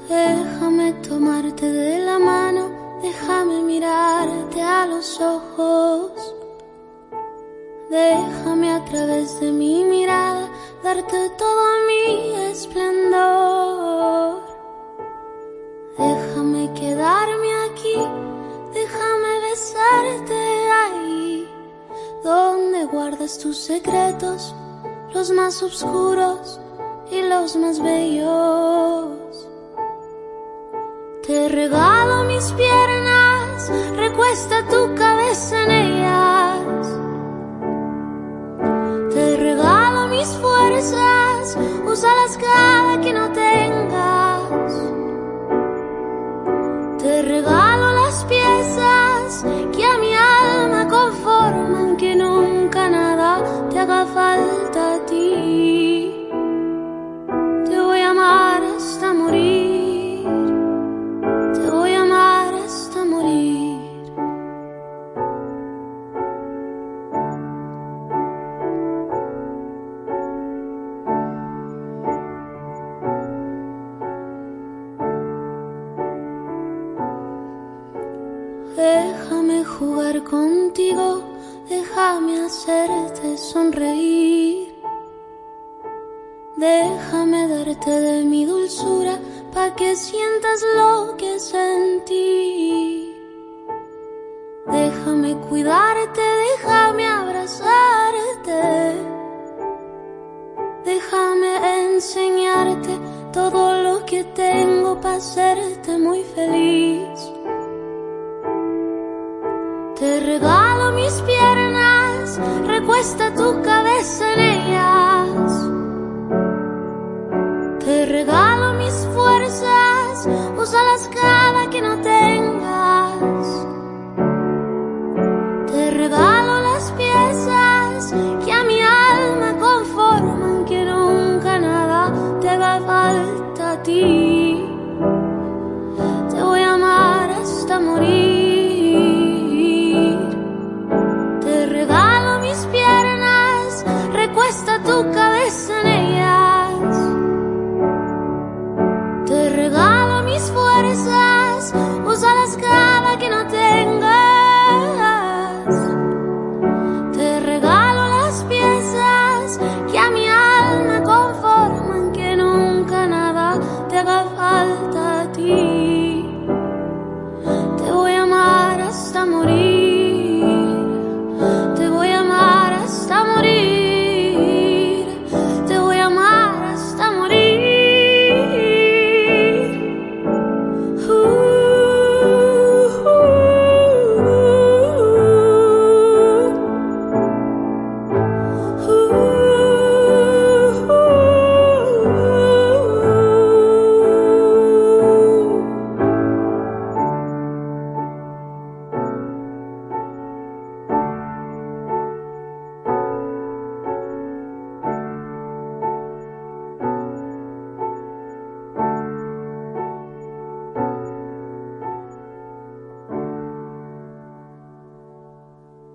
Déjame tomarte de la mano, déjame mirarte a los ojos. Déjame a través de mi mirada darte todo mi esplendor. Déjame quedarme aquí, déjame besarte ahí, donde guardas tus secretos, los más oscuros y los más bellos. Te regalo mis piernas, recuesta tu cabeza en ellas. Te regalo mis fuerzas, úsalas cada que no tengas. Te regalo las piezas que a mi alma conforman, que nunca nada te haga falta a ti. Te voy a amar hasta morir, te voy a amar hasta morir. Déjame jugar contigo, déjame hacerte sonreír. Déjame darte de mi dulzura, pa' que sientas lo que sentí. Déjame cuidarte, déjame abrazarte. Déjame enseñarte todo lo que tengo pa' hacerte muy feliz. Te regalo mis piernas, recuesta tu cabeza en ellas. Te regalo mis fuerzas, úsalas cada que no tengas. Te regalo las piezas que a mi alma conforman, que nunca nada te haga falta a ti. Te voy a amar hasta morir. Recuesta tu cabeza en ellas. Te regalo mis fuerzas, úsalas cada que no tengas. Te regalo las piezas que a mi alma conforman, que nunca nada te haga falta a ti. Te voy a amar hasta morir.